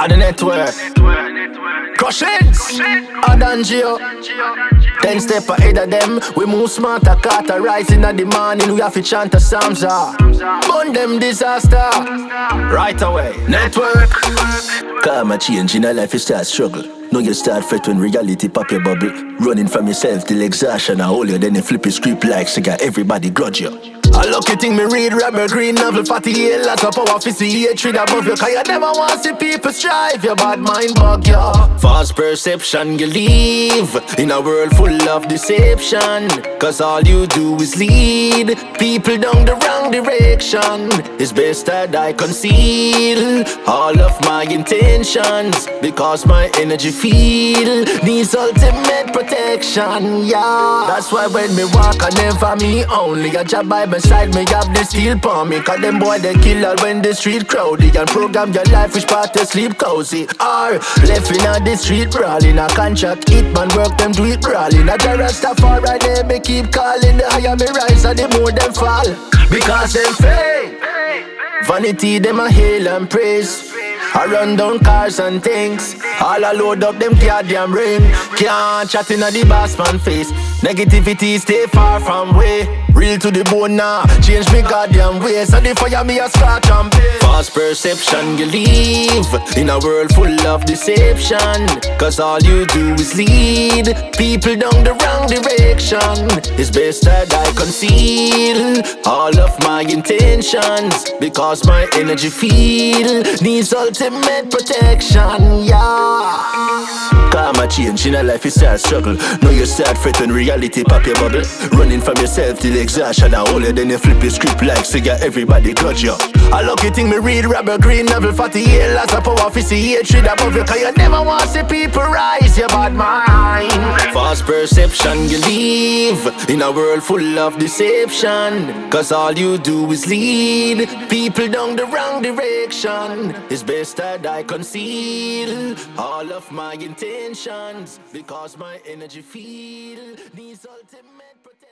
On the network. Crushins, Adangio. 10 step ahead of them. We move smarter, Carter rising at the morning. We have to chant a psalms. Burn them disaster. Right away. Network. Karma change in a life, you start struggle. Now you start fret when reality pop your bubble. Running from yourself till exhaustion. I hold you, then you flip your script like cigar. Everybody grudge you. A lucky thing me read Robert Greene novel 48 lots of power for see hatred above you. Cause you never want to see people strive. Your bad mind bug you. False perception you live in a world full of deception. Cause all you do is lead people down the wrong direction. It's best that I conceal all of my intentions. Because my energy field needs ultimate protection. Yeah, that's why when me walk I never me only. A job by my side, me have the steel palm me. Cause them boy they kill all when the street crowded. And program your life which part to sleep cozy. Or left in the street brawling. A contract hit man work them do it brawling. A Rastafari they me keep calling. The higher me rise and the more them fall. Because them fake vanity them a hail and praise. I run down cars and things. All I load up them goddamn ring. Can't chat in the boss man face. Negativity stay far from way. Real to the bone now, change me goddamn ways. So the fire me a scratch and pay. False perception you live in a world full of deception. Cause all you do is lead people down the wrong direction. It's best that I conceal all of my intentions. Because my energy field needs ultimate protection, yeah. Karma change in a life, you start struggle. Now you start fret when reality pop your bubble. Running from yourself till exhaustion. I hold you, then you flip your script like cigar. Everybody grudge you. A lucky thing me read Robert Greene novel 48 lots of power for see hatred above you. Cause you never want to see people rise. Your bad mind. False perception you live in a world full of deception. Cause all you do is lead people down the wrong direction. It's best that I conceal all of my intentions. Because my energy field needs ultimate protection.